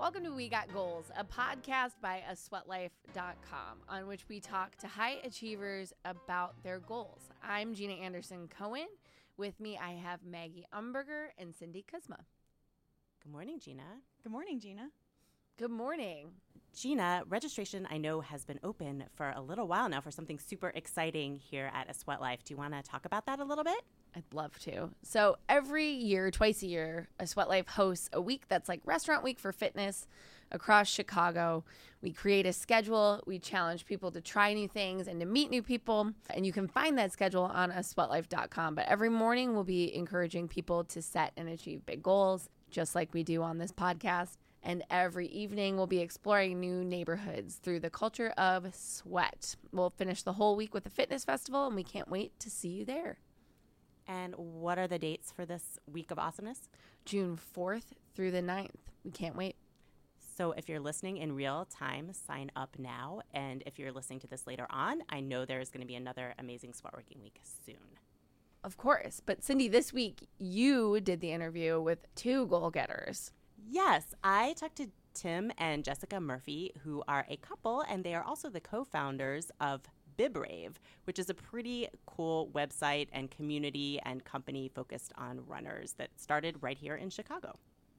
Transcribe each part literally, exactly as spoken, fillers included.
Welcome to We Got Goals, a podcast by a sweat life dot com on which we talk to high achievers about their goals. I'm Gina Anderson Cohen. With me, I have Maggie Umberger and Cindy Kuzma. Good morning, Gina. Good morning, Gina. Good morning. Gina, registration I know has been open for a little while now for something super exciting here at A Sweat Life. Do you want to talk about that a little bit? I'd love to. So every year, twice a year, A Sweat Life hosts a week that's like Restaurant Week for fitness across Chicago. We create a schedule. We challenge people to try new things and to meet new people. And you can find that schedule on a sweat life dot com. But every morning, we'll be encouraging people to set and achieve big goals, just like we do on this podcast. And every evening, we'll be exploring new neighborhoods through the culture of sweat. We'll finish the whole week with a fitness festival, and we can't wait to see you there. And what are the dates for this week of awesomeness? June fourth through the ninth. We can't wait. So if you're listening in real time, sign up now. And if you're listening to this later on, I know there's going to be another amazing Sweat Working Week soon. Of course. But Cindy, this week, you did the interview with two goal getters. Yes, I talked to Tim and Jessica Murphy, who are a couple, and they are also the co-founders of BibRave, which is a pretty cool website and community and company focused on runners that started right here in Chicago.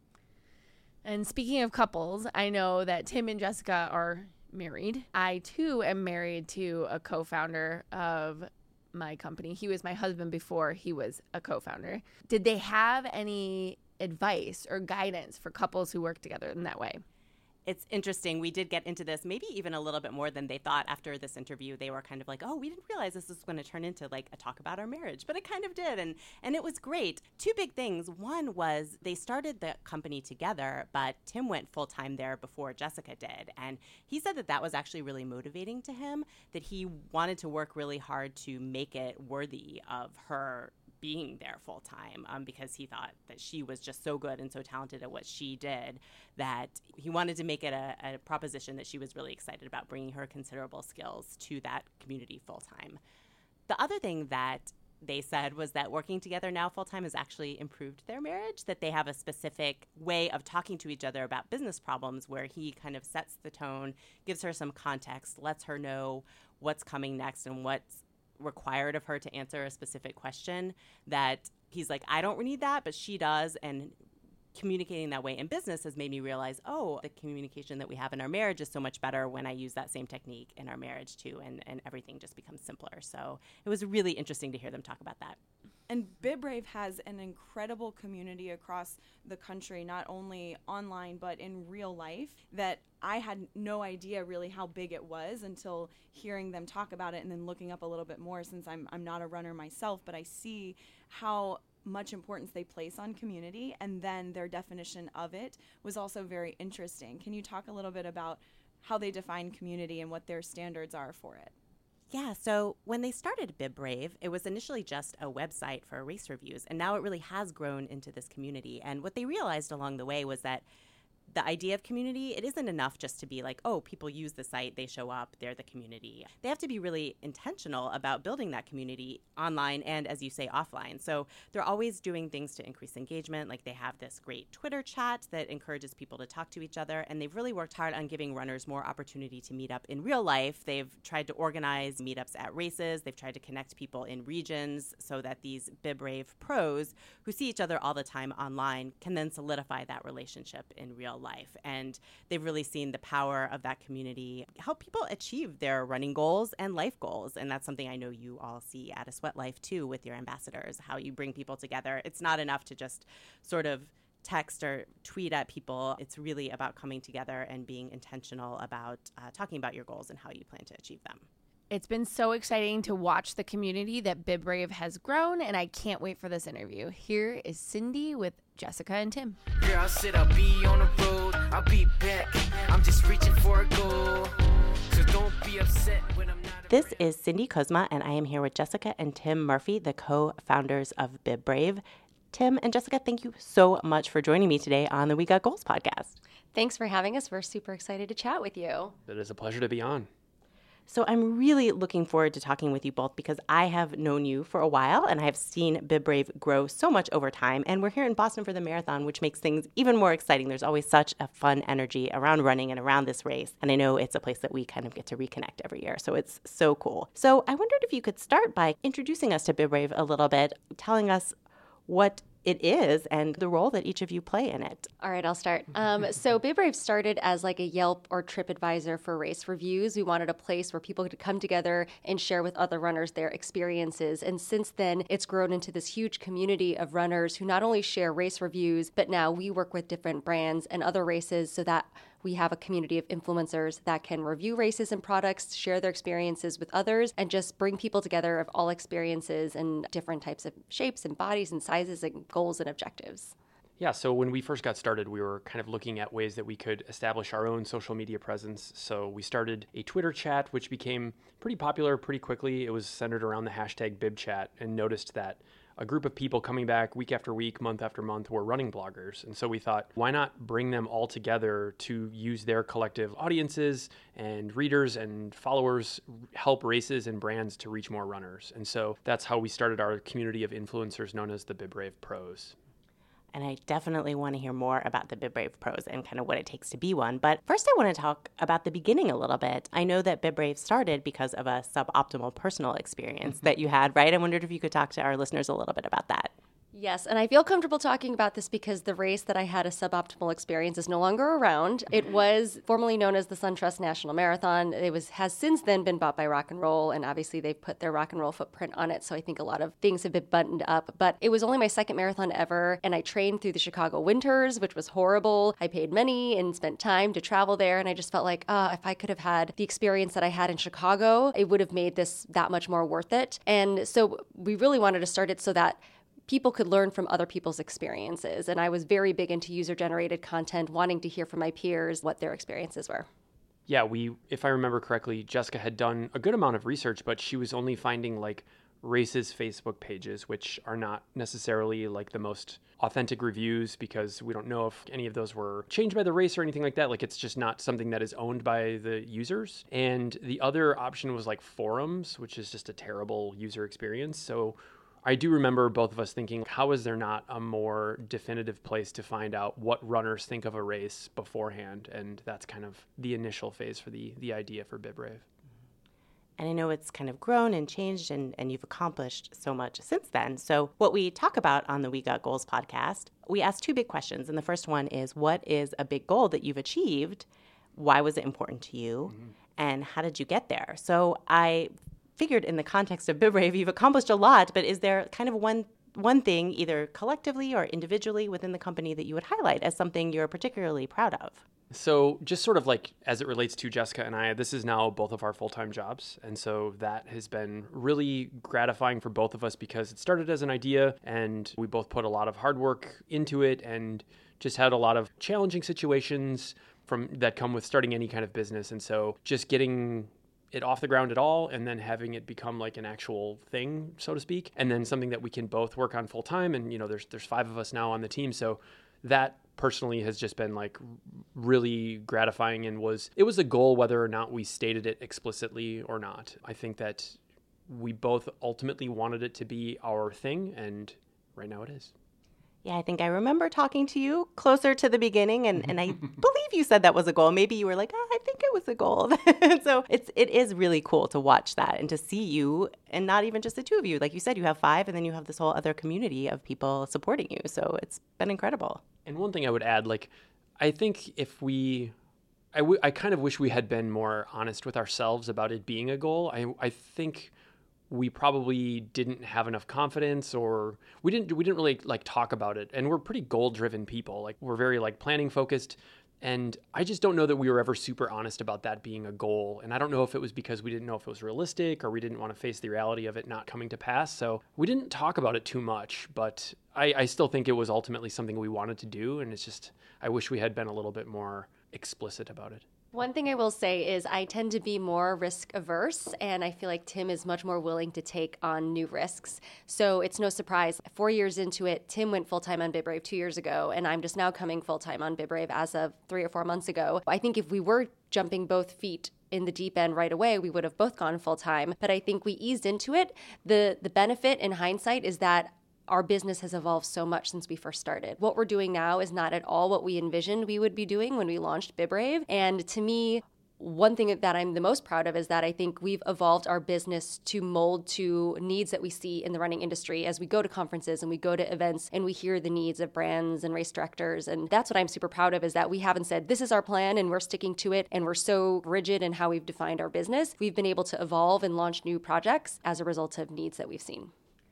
And speaking of couples, I know that Tim and Jessica are married. I, too, am married to a co-founder of my company. He was my husband before he was a co-founder. Did they have any advice or guidance for couples who work together in that way? It's interesting. We did get into this maybe even a little bit more than they thought after this interview. They were kind of like, oh, we didn't realize this was going to turn into like a talk about our marriage, but it kind of did. And, and it was great. Two big things. One was they started the company together, but Tim went full time there before Jessica did. And he said that that was actually really motivating to him, that he wanted to work really hard to make it worthy of her being there full time um, because he thought that she was just so good and so talented at what she did that he wanted to make it a, a proposition that she was really excited about bringing her considerable skills to that community full time. The other thing that they said was that working together now full time has actually improved their marriage, that they have a specific way of talking to each other about business problems where he kind of sets the tone, gives her some context, lets her know what's coming next and what's required of her to answer a specific question, that he's like, I don't need that, but she does. And communicating that way in business has made me realize, oh, the communication that we have in our marriage is so much better when I use that same technique in our marriage too, and, and everything just becomes simpler. So it was really interesting to hear them talk about that. And BibRave has an incredible community across the country, not only online, but in real life, that I had no idea really how big it was until hearing them talk about it and then looking up a little bit more, since I'm I'm not a runner myself, but I see how much importance they place on community, and then their definition of it was also very interesting. Can you talk a little bit about how they define community and what their standards are for it? Yeah, so when they started BibRave, it was initially just a website for race reviews, and now it really has grown into this community. And what they realized along the way was that the idea of community, it isn't enough just to be like, oh, people use the site, they show up, they're the community. They have to be really intentional about building that community online and, as you say, offline. So they're always doing things to increase engagement. Like they have this great Twitter chat that encourages people to talk to each other. And they've really worked hard on giving runners more opportunity to meet up in real life. They've tried to organize meetups at races. They've tried to connect people in regions so that these BibRave pros who see each other all the time online can then solidify that relationship in real life. And they've really seen the power of that community help people achieve their running goals and life goals. And that's something I know you all see at A Sweat Life too with your ambassadors, how you bring people together. It's not enough to just sort of text or tweet at people. It's really about coming together and being intentional about uh, talking about your goals and how you plan to achieve them. It's been so exciting to watch the community that BibRave has grown, and I can't wait for this interview. Here is Cindy with Jessica and Tim. Yeah, I said I'll be on the road, I'll be back. I'm just reaching for a goal. So don't be upset when I'm not. This is Cindy Kuzma, and I am here with Jessica and Tim Murphy, the co-founders of BibRave. Tim and Jessica, thank you so much for joining me today on the We Got Goals podcast. Thanks for having us. We're super excited to chat with you. It is a pleasure to be on. So I'm really looking forward to talking with you both because I have known you for a while and I have seen BibBrave grow so much over time. And we're here in Boston for the marathon, which makes things even more exciting. There's always such a fun energy around running and around this race. And I know it's a place that we kind of get to reconnect every year. So it's so cool. So I wondered if you could start by introducing us to BibBrave a little bit, telling us what it is and the role that each of you play in it. All right, I'll start. Um, so BibBrave started as like a Yelp or TripAdvisor for race reviews. We wanted a place where people could come together and share with other runners their experiences. And since then, it's grown into this huge community of runners who not only share race reviews, but now we work with different brands and other races so that we have a community of influencers that can review races and products, share their experiences with others, and just bring people together of all experiences and different types of shapes and bodies and sizes and goals and objectives. Yeah, so when we first got started, we were kind of looking at ways that we could establish our own social media presence. So we started a Twitter chat, which became pretty popular pretty quickly. It was centered around the hashtag BibChat, and noticed that a group of people coming back week after week, month after month, were running bloggers. And so we thought, why not bring them all together to use their collective audiences and readers and followers, help races and brands to reach more runners. And so that's how we started our community of influencers known as the BibBrave Pros. And I definitely want to hear more about the BibBrave Pros and kind of what it takes to be one. But first, I want to talk about the beginning a little bit. I know that BibBrave started because of a suboptimal personal experience that you had, right? I wondered if you could talk to our listeners a little bit about that. Yes, and I feel comfortable talking about this because the race that I had a suboptimal experience is no longer around. It was formerly known as the SunTrust National Marathon. It was has since then been bought by Rock and Roll, and obviously they've put their Rock and Roll footprint on it, so I think a lot of things have been buttoned up. But it was only my second marathon ever, and I trained through the Chicago winters, which was horrible. I paid money and spent time to travel there, and I just felt like, ah, oh, if I could have had the experience that I had in Chicago, it would have made this that much more worth it. And so we really wanted to start it so that people could learn from other people's experiences. And I was very big into user-generated content, wanting to hear from my peers what their experiences were. Yeah, we, if I remember correctly, Jessica had done a good amount of research, but she was only finding like races Facebook pages, which are not necessarily like the most authentic reviews because we don't know if any of those were changed by the race or anything like that. Like it's just not something that is owned by the users. And the other option was like forums, which is just a terrible user experience. So I do remember both of us thinking, how is there not a more definitive place to find out what runners think of a race beforehand? And that's kind of the initial phase for the the idea for BibBrave. And I know it's kind of grown and changed, and, and you've accomplished so much since then. So what we talk about on the We Got Goals podcast, we ask two big questions. And the first one is, what is a big goal that you've achieved? Why was it important to you? Mm-hmm. And how did you get there? So I figured in the context of BibBrave, you've accomplished a lot, but is there kind of one one thing, either collectively or individually within the company, that you would highlight as something you're particularly proud of? So just sort of like as it relates to Jessica and I, this is now both of our full-time jobs. And so that has been really gratifying for both of us because it started as an idea and we both put a lot of hard work into it and just had a lot of challenging situations from that come with starting any kind of business. And so just getting it off the ground at all and then having it become like an actual thing, so to speak, and then something that we can both work on full time. And, you know, there's there's five of us now on the team. So that personally has just been like really gratifying and was, it was a goal whether or not we stated it explicitly or not. I think that we both ultimately wanted it to be our thing, and right now it is. Yeah, I think I remember talking to you closer to the beginning, and, and I believe you said that was a goal. Maybe you were like, oh, I think it was a goal. So it's it is really cool to watch that and to see you, and not even just the two of you. Like you said, you have five, and then you have this whole other community of people supporting you. So it's been incredible. And one thing I would add, like, I think if we, I, w- I kind of wish we had been more honest with ourselves about it being a goal. I I think we probably didn't have enough confidence, or we didn't we didn't really like talk about it. And we're pretty goal-driven people. Like we're very like planning focused. And I just don't know that we were ever super honest about that being a goal. And I don't know if it was because we didn't know if it was realistic or we didn't want to face the reality of it not coming to pass. So we didn't talk about it too much, but I, I still think it was ultimately something we wanted to do. And it's just, I wish we had been a little bit more explicit about it. One thing I will say is I tend to be more risk averse, and I feel like Tim is much more willing to take on new risks. So it's no surprise. Four years into it, Tim went full-time on BibBrave two years ago, and I'm just now coming full-time on BibBrave as of three or four months ago. I think if we were jumping both feet in the deep end right away, we would have both gone full time. But I think we eased into it. The the benefit in hindsight is that our business has evolved so much since we first started. What we're doing now is not at all what we envisioned we would be doing when we launched BibRave. And to me, one thing that I'm the most proud of is that I think we've evolved our business to mold to needs that we see in the running industry as we go to conferences and we go to events and we hear the needs of brands and race directors. And that's what I'm super proud of, is that we haven't said, this is our plan and we're sticking to it and we're so rigid in how we've defined our business. We've been able to evolve and launch new projects as a result of needs that we've seen.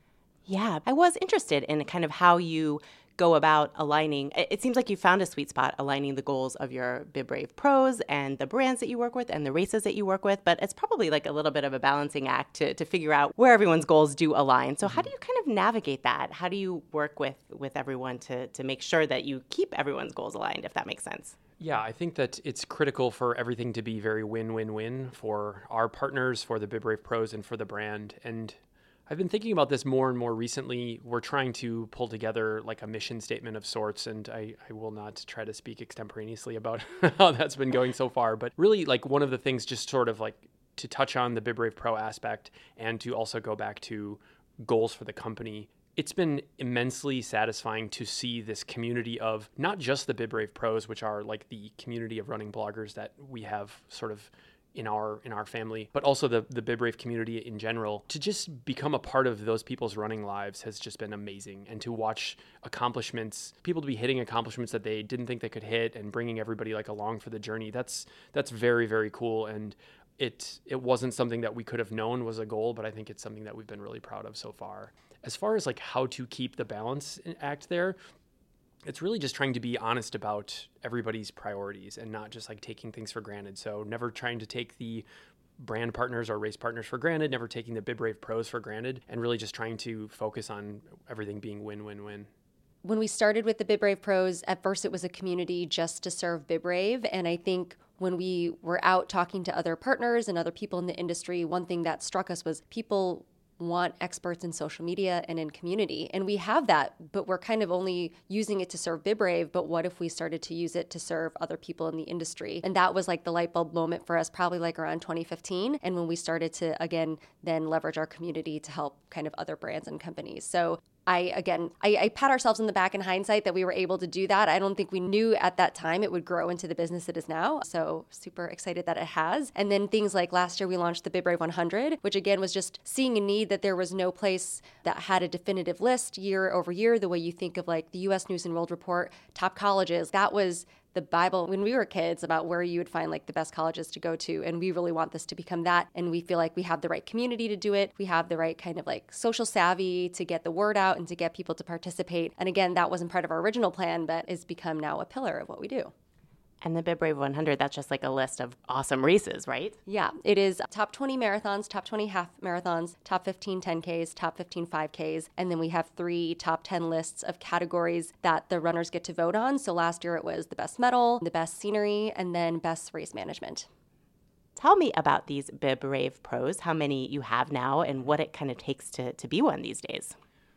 Yeah, I was interested in kind of how you go about aligning. It seems like you found a sweet spot aligning the goals of your BibRave pros and the brands that you work with and the races that you work with, but it's probably like a little bit of a balancing act to, to figure out where everyone's goals do align. So mm-hmm. how do you kind of navigate that? How do you work with, with everyone to, to make sure that you keep everyone's goals aligned, if that makes sense? Yeah, I think that it's critical for everything to be very win-win-win for our partners, for the BibRave pros, and for the brand. And I've been thinking about this more and more recently. We're trying to pull together like a mission statement of sorts, and I, I will not try to speak extemporaneously about how that's been going so far. But really, like one of the things, just sort of like to touch on the BibRave Pro aspect and to also go back to goals for the company. It's been immensely satisfying to see this community of not just the BibRave pros, which are like the community of running bloggers that we have sort of in our in our family, but also the, the BibRave community in general. To just become a part of those people's running lives has just been amazing. And to watch accomplishments, people to be hitting accomplishments that they didn't think they could hit and bringing everybody like along for the journey, that's that's very, very cool. And it it wasn't something that we could have known was a goal, but I think it's something that we've been really proud of so far. As far as like how to keep the balance act there, it's really just trying to be honest about everybody's priorities and not just like taking things for granted. So never trying to take the brand partners or race partners for granted, never taking the BibRave pros for granted, and really just trying to focus on everything being win-win-win. When we started with the BibRave pros, at first it was a community just to serve BibRave. And I think when we were out talking to other partners and other people in the industry, one thing that struck us was people want experts in social media and in community. And we have that, but we're kind of only using it to serve BibRave. But what if we started to use it to serve other people in the industry? And that was like the light bulb moment for us, probably like around twenty fifteen. And when we started to, again, then leverage our community to help kind of other brands and companies. So I, again, I, I pat ourselves in the back in hindsight that we were able to do that. I don't think we knew at that time it would grow into the business it is now. So super excited that it has. And then things like last year we launched the BibRave one hundred, which again was just seeing a need that there was no place that had a definitive list year over year, the way you think of like the U S News and World Report, top colleges. That was the Bible when we were kids about where you would find like the best colleges to go to. And we really want this to become that. And we feel like we have the right community to do it. We have the right kind of like social savvy to get the word out and to get people to participate. And again, that wasn't part of our original plan, but has become now a pillar of what we do. And the BibRave one hundred, that's just like a list of awesome races, right? Yeah, it is top twenty marathons, top twenty half marathons, top fifteen ten Ks, top fifteen five Ks, and then we have three top ten lists of categories that the runners get to vote on. So last year it was the best medal, the best scenery, and then best race management. Tell me about these BibRave pros, how many you have now, and what it kind of takes to, to be one these days.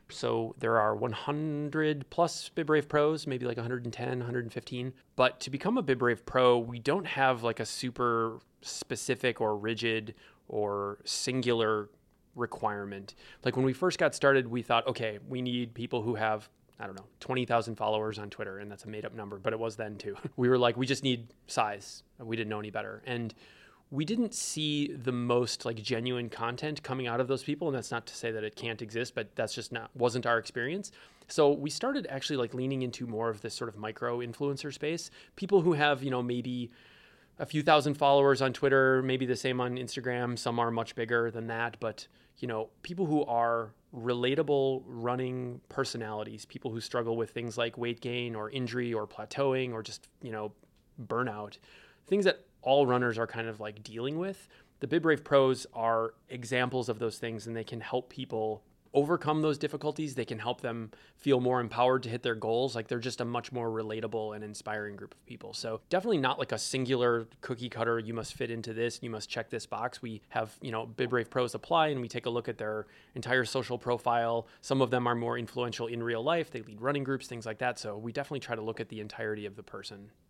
So there are one hundred plus BibRave pros, maybe like one hundred ten, one hundred fifteen. But to become a BibRave pro, we don't have like a super specific or rigid or singular requirement. Like when we first got started, we thought, okay, we need people who have, I don't know, twenty thousand followers on Twitter. And that's a made up number, but it was then too. We were like, we just need size. We didn't know any better. And we didn't see the most like genuine content coming out of those people. And that's not to say that it can't exist, but that's just not, wasn't our experience. So we started actually like leaning into more of this sort of micro influencer space. People who have, you know, maybe a few thousand followers on Twitter, maybe the same on Instagram. Some are much bigger than that, but you know, people who are relatable running personalities, people who struggle with things like weight gain or injury or plateauing or just, you know, burnout, things that all runners are kind of like dealing with. The BibRave pros are examples of those things, and they can help people overcome those difficulties. They can help them feel more empowered to hit their goals. Like they're just a much more relatable and inspiring group of people. So definitely not like a singular cookie cutter, you must fit into this, you must check this box. We have, you know, BibRave pros apply, and we take a look at their entire social profile. Some of them are more influential in real life. They lead running groups, things like that. So we definitely try to look at the entirety of the person.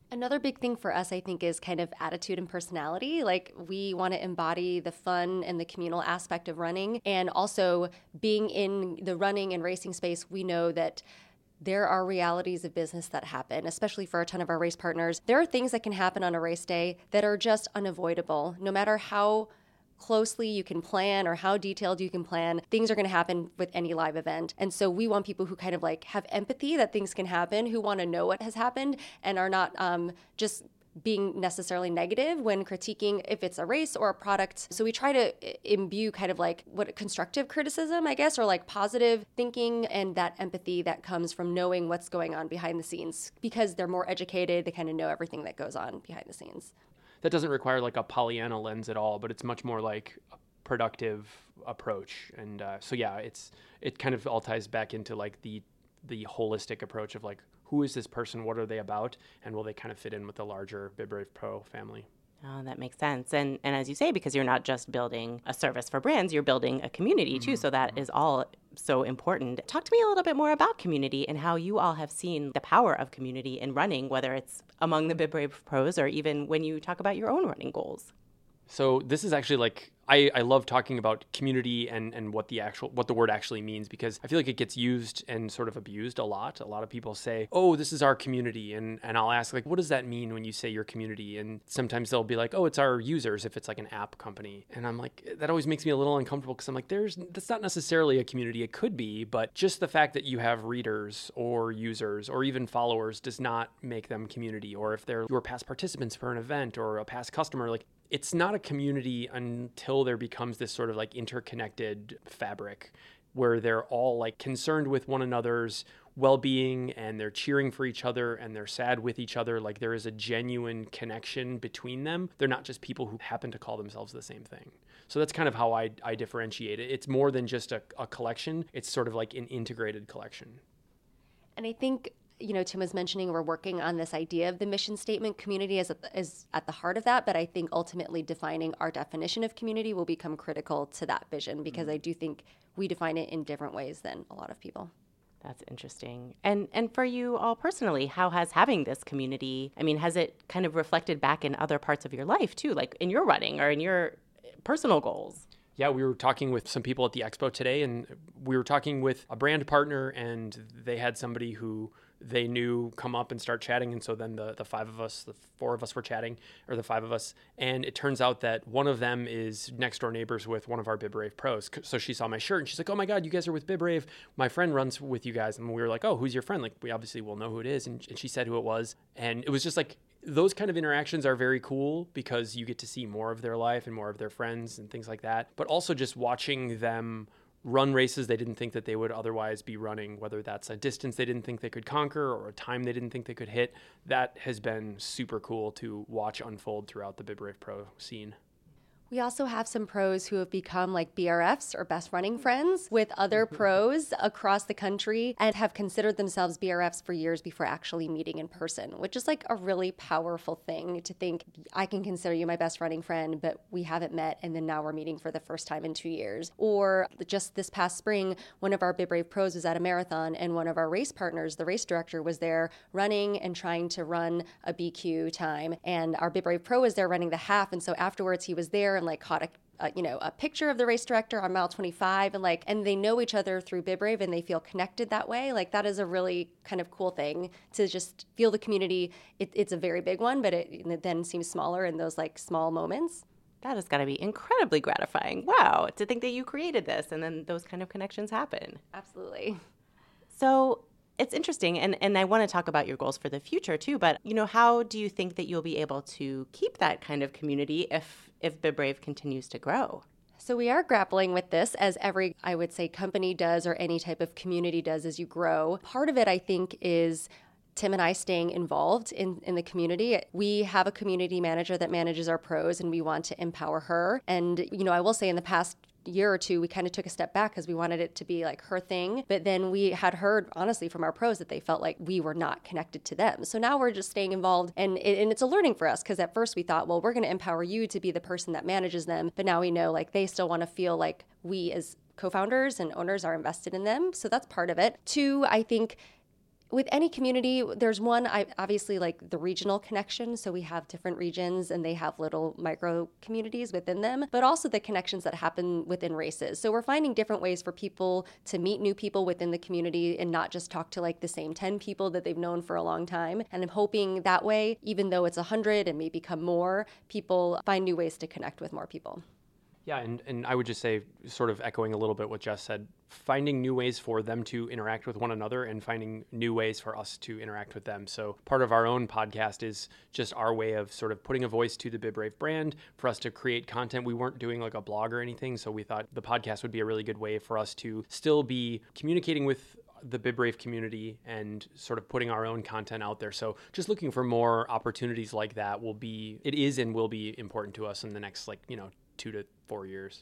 Another big thing for us, I think, is kind of attitude and personality. Like, we want to embody the fun and the communal aspect of running. And also, being in the running and racing space, we know that there are realities of business that happen, especially for a ton of our race partners. There are things that can happen on a race day that are just unavoidable. No matter how closely you can plan or how detailed you can plan, things are going to happen with any live event. And so we want people who kind of like have empathy that things can happen, who want to know what has happened and are not um, just being necessarily negative when critiquing if it's a race or a product. So we try to imbue kind of like what constructive criticism, I guess, or like positive thinking and that empathy that comes from knowing what's going on behind the scenes, because they're more educated, they kind of know everything that goes on behind the scenes. That doesn't require like a Pollyanna lens at all, but it's much more like a productive approach. And uh, so, yeah, it's it kind of all ties back into like the the holistic approach of like, who is this person? What are they about? And will they kind of fit in with the larger BibRave Pro family? Oh, that makes sense. And and as you say, because you're not just building a service for brands, you're building a community too. Mm-hmm. So that is all so important. Talk to me a little bit more about community and how you all have seen the power of community in running, whether it's among the BibRave Pros or even when you talk about your own running goals. So this is actually like, I, I love talking about community and, and what the actual what the word actually means, because I feel like it gets used and sort of abused a lot. A lot of people say, oh, this is our community. And, and I'll ask, like, what does that mean when you say your community? And sometimes they'll be like, oh, it's our users if it's like an app company. And I'm like, that always makes me a little uncomfortable because I'm like, there's that's not necessarily a community. It could be, but just the fact that you have readers or users or even followers does not make them community. Or if they're your past participants for an event or a past customer, like, it's not a community until there becomes this sort of like interconnected fabric where they're all like concerned with one another's well-being and they're cheering for each other and they're sad with each other. Like, there is a genuine connection between them. They're not just people who happen to call themselves the same thing. So that's kind of how I, I differentiate it. It's more than just a, a collection. It's sort of like an integrated collection. And I think, you know, Tim was mentioning we're working on this idea of the mission statement. Community is at, the, is at the heart of that, but I think ultimately defining our definition of community will become critical to that vision, because mm-hmm. I do think we define it in different ways than a lot of people. That's interesting. And and for you all personally, how has having this community, I mean, has it kind of reflected back in other parts of your life too, like in your running or in your personal goals? Yeah, we were talking with some people at the expo today, and we were talking with a brand partner, and they had somebody who they knew come up and start chatting. And so then the, the five of us, the four of us were chatting, or the five of us. And it turns out that one of them is next door neighbors with one of our BibRave Pros. So she saw my shirt and she's like, oh my God, you guys are with BibRave. My friend runs with you guys. And we were like, oh, who's your friend? Like, we obviously will know who it is. And, and she said who it was. And it was just like, those kind of interactions are very cool because you get to see more of their life and more of their friends and things like that. But also just watching them run races they didn't think that they would otherwise be running, whether that's a distance they didn't think they could conquer or a time they didn't think they could hit. That has been super cool to watch unfold throughout the BibRave Pro scene. We also have some pros who have become like B R Fs or best running friends with other pros across the country and have considered themselves B R Fs for years before actually meeting in person, which is like a really powerful thing to think, I can consider you my best running friend, but we haven't met and then now we're meeting for the first time in two years. Or just this past spring, one of our BibRave Pros was at a marathon and one of our race partners, the race director, was there running and trying to run a B Q time. And our BibRave Pro was there running the half. And so afterwards he was there and like caught a, a you know a picture of the race director on mile twenty-five, and like and they know each other through BibRave and they feel connected that way. Like, that is a really kind of cool thing to just feel the community. It, it's a very big one, but it, it then seems smaller in those like small moments. That has got to be incredibly gratifying. Wow, to think that you created this and then those kind of connections happen. Absolutely. So it's interesting, and, and I want to talk about your goals for the future too, but, you know, how do you think that you'll be able to keep that kind of community if, if BibRave continues to grow? So we are grappling with this, as every, I would say, company does or any type of community does as you grow. Part of it, I think, is Tim and I staying involved in, in the community. We have a community manager that manages our pros, and we want to empower her. And, you know, I will say in the past year or two, we kind of took a step back because we wanted it to be like her thing. But then we had heard, honestly, from our pros that they felt like we were not connected to them. So now we're just staying involved. And, it, and it's a learning for us, because at first we thought, well, we're going to empower you to be the person that manages them. But now we know like they still want to feel like we as co-founders and owners are invested in them. So that's part of it. Two, I think With any community, there's one, I, obviously, like the regional connection. So we have different regions and they have little micro communities within them, but also the connections that happen within races. So we're finding different ways for people to meet new people within the community and not just talk to like the same ten people that they've known for a long time. And I'm hoping that way, even though it's one hundred and may become more, people find new ways to connect with more people. Yeah, and, and I would just say, sort of echoing a little bit what Jess said, finding new ways for them to interact with one another and finding new ways for us to interact with them. So part of our own podcast is just our way of sort of putting a voice to the BibRave brand for us to create content. We weren't doing like a blog or anything, so we thought the podcast would be a really good way for us to still be communicating with the BibRave community and sort of putting our own content out there. So just looking for more opportunities like that will be, it is and will be important to us in the next like, you know, two to four years.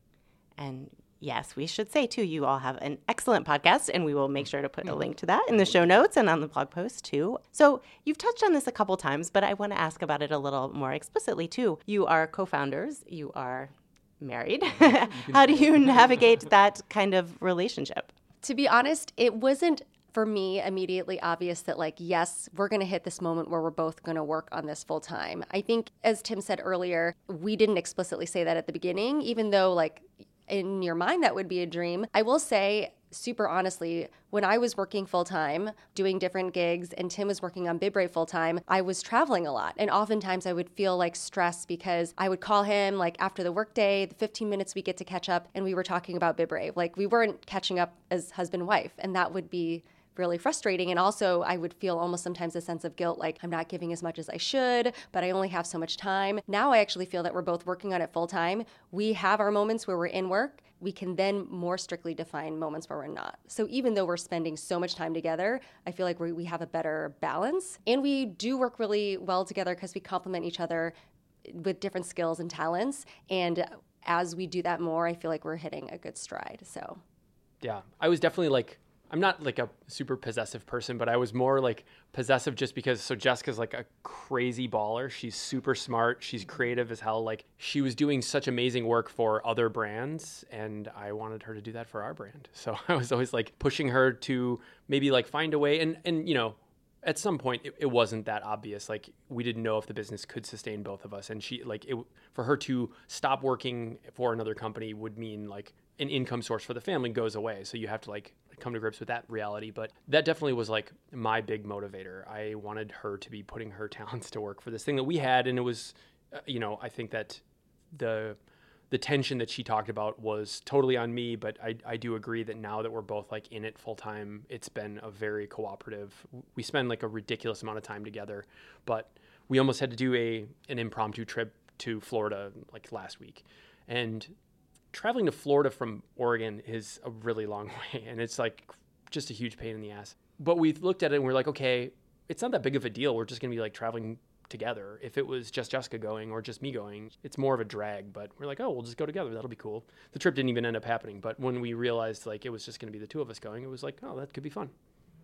And yes, we should say too, you all have an excellent podcast, and we will make sure to put a link to that in the show notes and on the blog post too. So you've touched on this a couple times, but I want to ask about it a little more explicitly too. You are co-founders, you are married. How do you navigate that kind of relationship? To be honest, it wasn't for me immediately obvious that like, yes, we're going to hit this moment where we're both going to work on this full time. I think, as Tim said earlier, we didn't explicitly say that at the beginning, even though like in your mind that would be a dream. I will say, super honestly, when I was working full time, doing different gigs, and Tim was working on BibRave full time, I was traveling a lot. And oftentimes I would feel like stress because I would call him like after the workday, the fifteen minutes we get to catch up, and we were talking about BibRave. Like we weren't catching up as husband and wife. And that would be really frustrating. And also I would feel almost sometimes a sense of guilt, like I'm not giving as much as I should, but I only have so much time. Now I actually feel that we're both working on it full time. We have our moments where we're in work. We can then more strictly define moments where we're not. So even though we're spending so much time together, I feel like we, we have a better balance. And we do work really well together because we complement each other with different skills and talents. And as we do that more, I feel like we're hitting a good stride. So yeah, I was definitely like, I'm not like a super possessive person, but I was more like possessive just because, so Jessica's like a crazy baller. She's super smart. She's creative as hell. Like she was doing such amazing work for other brands, and I wanted her to do that for our brand. So I was always like pushing her to maybe like find a way. And, and you know, at some point it, it wasn't that obvious. Like we didn't know if the business could sustain both of us. And she like it, for her to stop working for another company would mean like an income source for the family goes away. So you have to like come to grips with that reality. But that definitely was like my big motivator. I wanted her to be putting her talents to work for this thing that we had. And it was, uh, you know, I think that the the tension that she talked about was totally on me, but I, I do agree that now that we're both like in it full time, it's been a very cooperative. We spend like a ridiculous amount of time together, but we almost had to do a an impromptu trip to Florida like last week. And traveling to Florida from Oregon is a really long way, and it's like just a huge pain in the ass. But we looked at it and we're like, okay, it's not that big of a deal. We're just going to be like traveling together. If it was just Jessica going or just me going, it's more of a drag, but we're like, oh, we'll just go together. That'll be cool. The trip didn't even end up happening, but when we realized like it was just going to be the two of us going, it was like, oh, that could be fun.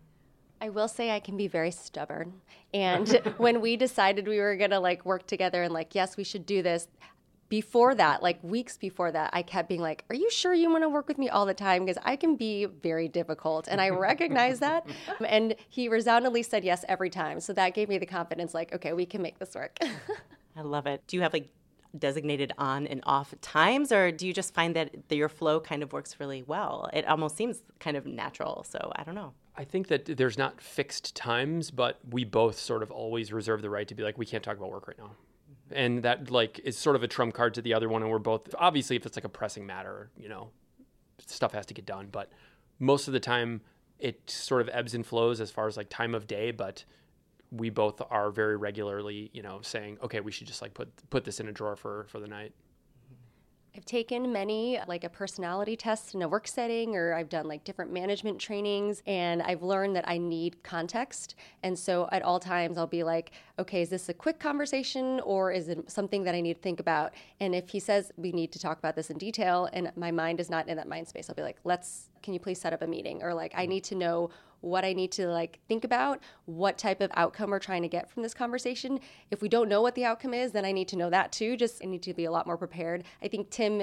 I will say I can be very stubborn. And when we decided we were going to like work together and like, yes, we should do this, before that, like weeks before that, I kept being like, are you sure you want to work with me all the time? Because I can be very difficult. And I recognize that. And he resoundingly said yes every time. So that gave me the confidence, like, okay, we can make this work. I love it. Do you have like designated on and off times, or do you just find that the, your flow kind of works really well? It almost seems kind of natural. So I don't know. I think that there's not fixed times, but we both sort of always reserve the right to be like, we can't talk about work right now. And that like is sort of a trump card to the other one. And we're both, obviously if it's like a pressing matter, you know, stuff has to get done. But most of the time it sort of ebbs and flows as far as like time of day. But we both are very regularly, you know, saying, okay, we should just like put, put this in a drawer for, for the night. I've taken many, like a personality test in a work setting, or I've done like different management trainings, and I've learned that I need context. And so at all times I'll be like, okay, is this a quick conversation or is it something that I need to think about? And if he says we need to talk about this in detail and my mind is not in that mind space, I'll be like, let's, can you please set up a meeting? Or like, I need to know what I need to like think about, what type of outcome we're trying to get from this conversation. If we don't know what the outcome is, then I need to know that too. Just I need to be a lot more prepared. I think Tim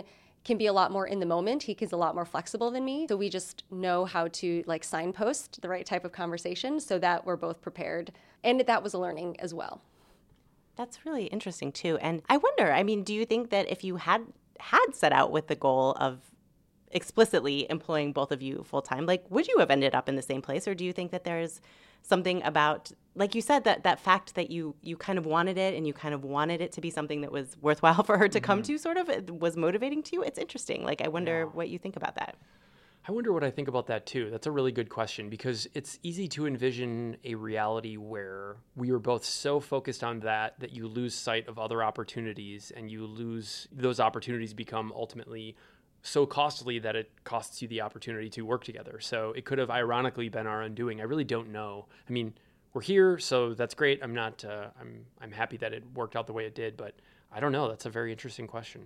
can be a lot more in the moment. He is a lot more flexible than me. So we just know how to like signpost the right type of conversation so that we're both prepared. And that was a learning as well. That's really interesting too. And I wonder, I mean, do you think that if you had had set out with the goal of explicitly employing both of you full time, like would you have ended up in the same place? Or do you think that there's something about, like you said, that that fact that you you kind of wanted it and you kind of wanted it to be something that was worthwhile for her to mm-hmm. come to, sort of it was motivating to you? It's interesting. Like I wonder yeah. what you think about that. I wonder what I think about that too. That's a really good question, because it's easy to envision a reality where we were both so focused on that that you lose sight of other opportunities, and you lose those opportunities become ultimately so costly that it costs you the opportunity to work together. So it could have ironically been our undoing. I really don't know. I mean, we're here, so that's great. I'm not. Uh, I'm. I'm happy that it worked out the way it did, but I don't know. That's a very interesting question.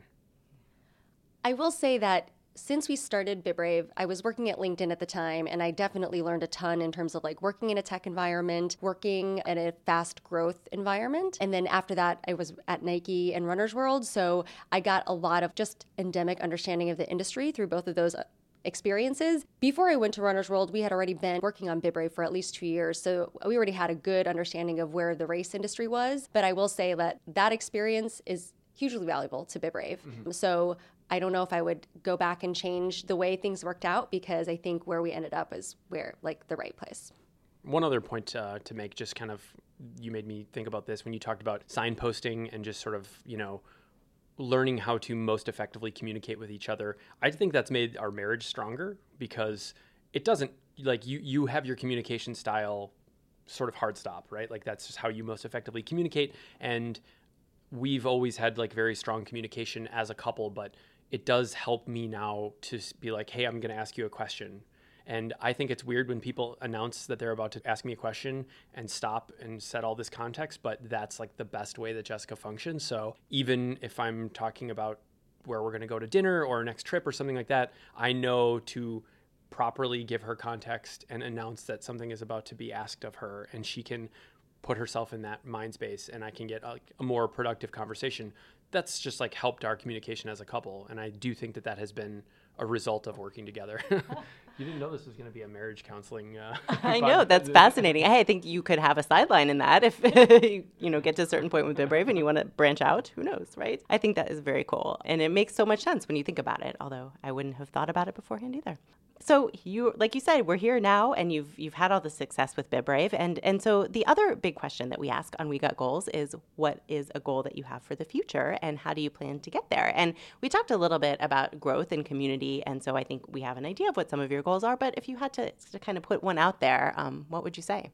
I will say that since we started BitBrave, I was working at LinkedIn at the time, and I definitely learned a ton in terms of like working in a tech environment, working in a fast growth environment. And then after that, I was at Nike and Runner's World. So I got a lot of just endemic understanding of the industry through both of those experiences. Before I went to Runner's World, we had already been working on BitBrave for at least two years. So we already had a good understanding of where the race industry was. But I will say that that experience is hugely valuable to BitBrave. Mm-hmm. So I don't know if I would go back and change the way things worked out, because I think where we ended up is where, like, the right place. One other point uh, to make, just kind of, you made me think about this when you talked about signposting and just sort of, you know, learning how to most effectively communicate with each other. I think that's made our marriage stronger, because it doesn't, like, you, you have your communication style sort of hard stop, right? Like, that's just how you most effectively communicate. And we've always had, like, very strong communication as a couple, but it does help me now to be like, hey, I'm going to ask you a question. And I think it's weird when people announce that they're about to ask me a question and stop and set all this context, but that's like the best way that Jessica functions. So even if I'm talking about where we're going to go to dinner or our next trip or something like that, I know to properly give her context and announce that something is about to be asked of her, and she can put herself in that mind space, and I can get a, a more productive conversation. That's just like helped our communication as a couple. And I do think that that has been a result of working together. You didn't know this was going to be a marriage counseling. Uh, I know. That's fascinating. Hey, I think you could have a sideline in that if you, you know, get to a certain point with BitBrave and you want to branch out. Who knows, right? I think that is very cool. And it makes so much sense when you think about it, although I wouldn't have thought about it beforehand either. So you, like you said, we're here now, and you've you've had all the success with BitBrave, and and so the other big question that we ask on We Got Goals is, what is a goal that you have for the future, and how do you plan to get there? And we talked a little bit about growth and community, and so I think we have an idea of what some of your goals are. But if you had to, to kind of put one out there, um, what would you say?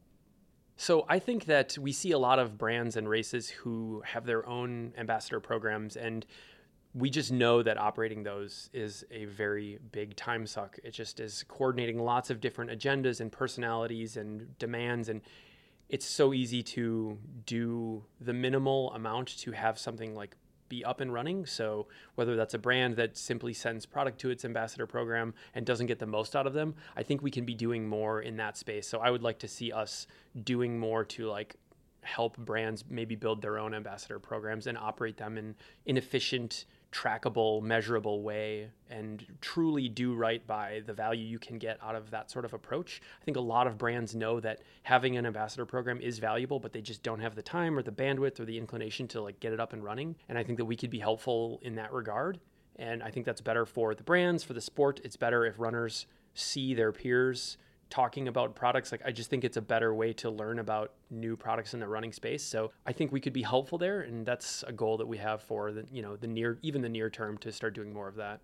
So I think that we see a lot of brands and races who have their own ambassador programs, and we just know that operating those is a very big time suck. It just is coordinating lots of different agendas and personalities and demands, and it's so easy to do the minimal amount to have something like be up and running. So whether that's a brand that simply sends product to its ambassador program and doesn't get the most out of them, I think we can be doing more in that space. So I would like to see us doing more to like help brands maybe build their own ambassador programs and operate them in an efficient, trackable, measurable way, and truly do right by the value you can get out of that sort of approach. I think a lot of brands know that having an ambassador program is valuable, but they just don't have the time or the bandwidth or the inclination to like get it up and running. And I think that we could be helpful in that regard. And I think that's better for the brands, for the sport. It's better if runners see their peers talking about products. Like, I just think it's a better way to learn about new products in the running space. So I think we could be helpful there. And that's a goal that we have for the, you know, the near, even the near term, to start doing more of that.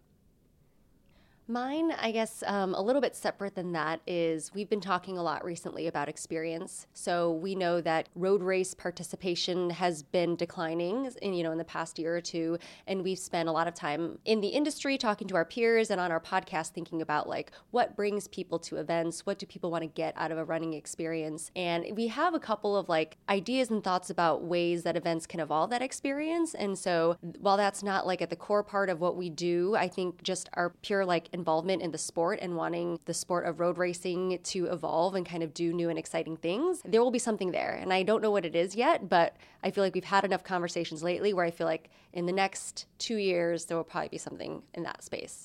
Mine, I guess, um, a little bit separate than that is we've been talking a lot recently about experience. So we know that road race participation has been declining in, you know, in the past year or two. And we've spent a lot of time in the industry talking to our peers and on our podcast thinking about like what brings people to events, what do people want to get out of a running experience. And we have a couple of like ideas and thoughts about ways that events can evolve that experience. And so while that's not like at the core part of what we do, I think just our pure like involvement in the sport and wanting the sport of road racing to evolve and kind of do new and exciting things, there will be something there. And I don't know what it is yet, but I feel like we've had enough conversations lately where I feel like in the next two years, there will probably be something in that space.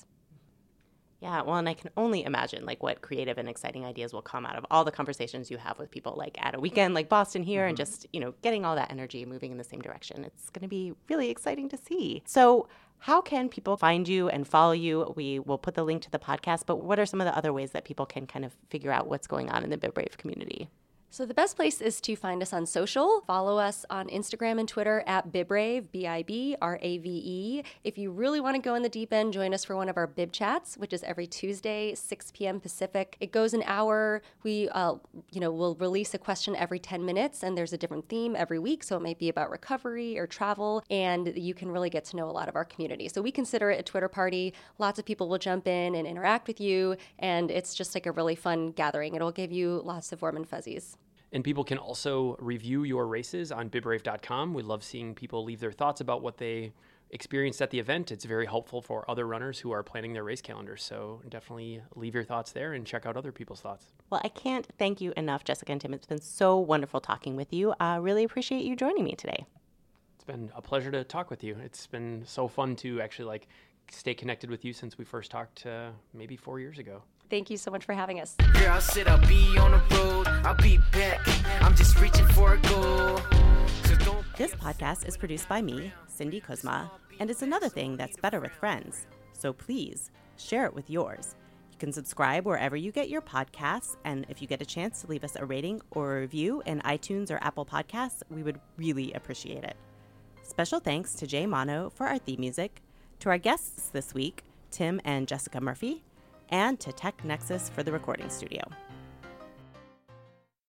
Yeah, well, and I can only imagine like what creative and exciting ideas will come out of all the conversations you have with people like at a weekend like Boston here, mm-hmm. and just, you know, getting all that energy moving in the same direction. It's going to be really exciting to see. So how can people find you and follow you? We will put the link to the podcast, but what are some of the other ways that people can kind of figure out what's going on in the BibRave community? So the best place is to find us on social. Follow us on Instagram and Twitter at BibRave, B I B R A V E. If you really want to go in the deep end, join us for one of our Bib Chats, which is every Tuesday, six p.m. Pacific. It goes an hour. We, uh, you know, will release a question every ten minutes, and there's a different theme every week. So it might be about recovery or travel, and you can really get to know a lot of our community. So we consider it a Twitter party. Lots of people will jump in and interact with you, and it's just like a really fun gathering. It'll give you lots of warm and fuzzies. And people can also review your races on bibrave dot com. We love seeing people leave their thoughts about what they experienced at the event. It's very helpful for other runners who are planning their race calendars. So definitely leave your thoughts there and check out other people's thoughts. Well, I can't thank you enough, Jessica and Tim. It's been so wonderful talking with you. I uh, really appreciate you joining me today. It's been a pleasure to talk with you. It's been so fun to actually like stay connected with you since we first talked uh, maybe four years ago. Thank you so much for having us. Here I'll sit, I'll be on the road, I'll be back. I'm just reaching for a goal. So don't This podcast is produced by me, Cindy Kuzma, and it's another thing that's better with friends. So please share it with yours. You can subscribe wherever you get your podcasts, and if you get a chance to leave us a rating or a review in iTunes or Apple Podcasts, we would really appreciate it. Special thanks to Jay Mono for our theme music, to our guests this week, Tim and Jessica Murphy, and to Tech Nexus for the recording studio.